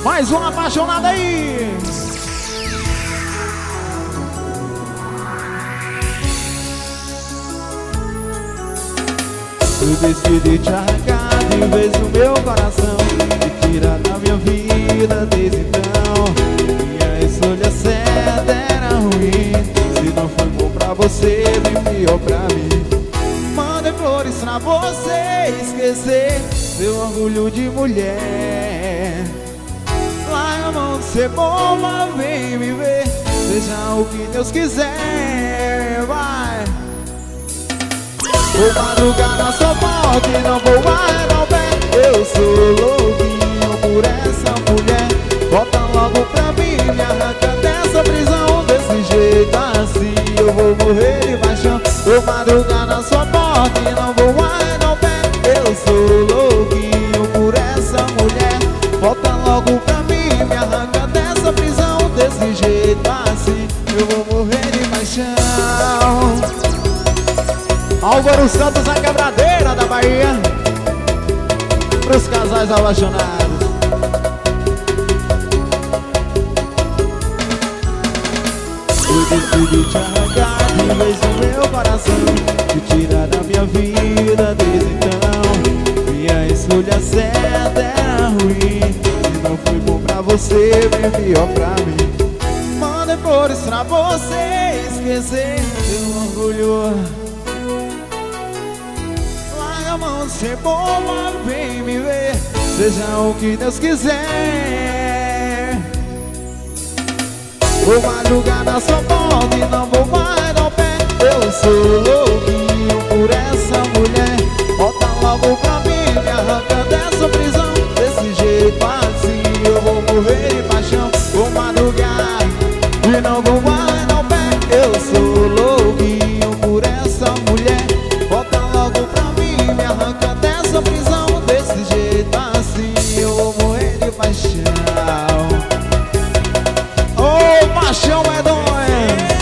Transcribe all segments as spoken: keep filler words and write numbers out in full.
Mais uma apaixonada aí. Eu decidi te arrancar de vez o meu coração e tirar da minha vida desde então. Minha escolha certa era ruim. Se não foi bom pra você, bem pior pra mim. Mandei flores pra você esquecer seu orgulho de mulher. Larga a mão de ser boba, vem me ver. Seja o que Deus quiser, vai. Vou madrugar na sua porta e não vou arredar o pé. Eu sou louquinho por essa mulher. Volta logo pra mim, me arranca dessa prisão. Desse jeito assim eu vou morrer de paixão. Vou madrugar na sua porta e não vou arredar o pé. Eu sou louquinho por essa mulher. Volta logo pra mim, me arranca dessa prisão. Desse jeito assim eu vou morrer de paixão. Álvaro Santos, a quebradeira da Bahia, pros casais apaixonados. Eu decidi te arrancar de vez no meu coração, te tirar da minha vida desde então. Minha escolha certa era ruim. Se não foi bom pra você, bem pior pra mim. Mandei flores pra você esquecer seu orgulho. A mão de ser boa, vem me ver. Seja o que Deus quiser. Vou madrugar na sua porta e não vou mais dar o pé. Eu sou louquinho por essa mulher. Volta logo pra mim, me arranca dessa prisão. Desse jeito assim eu vou morrer de paixão. Vou madrugar e não vou mais dar o pé. Eu sou louquinho por essa mulher. Volta logo pra mim, me arranca dessa prisão. Desse jeito assim eu vou morrer de paixão. Ô, oh, paixão é dom, é.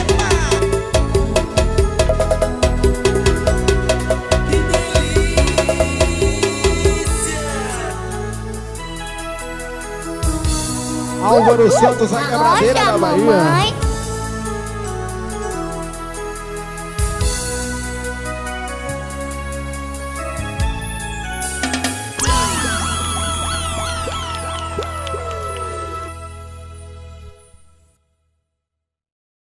Álvaro Santos, a quebradeira da Bahia.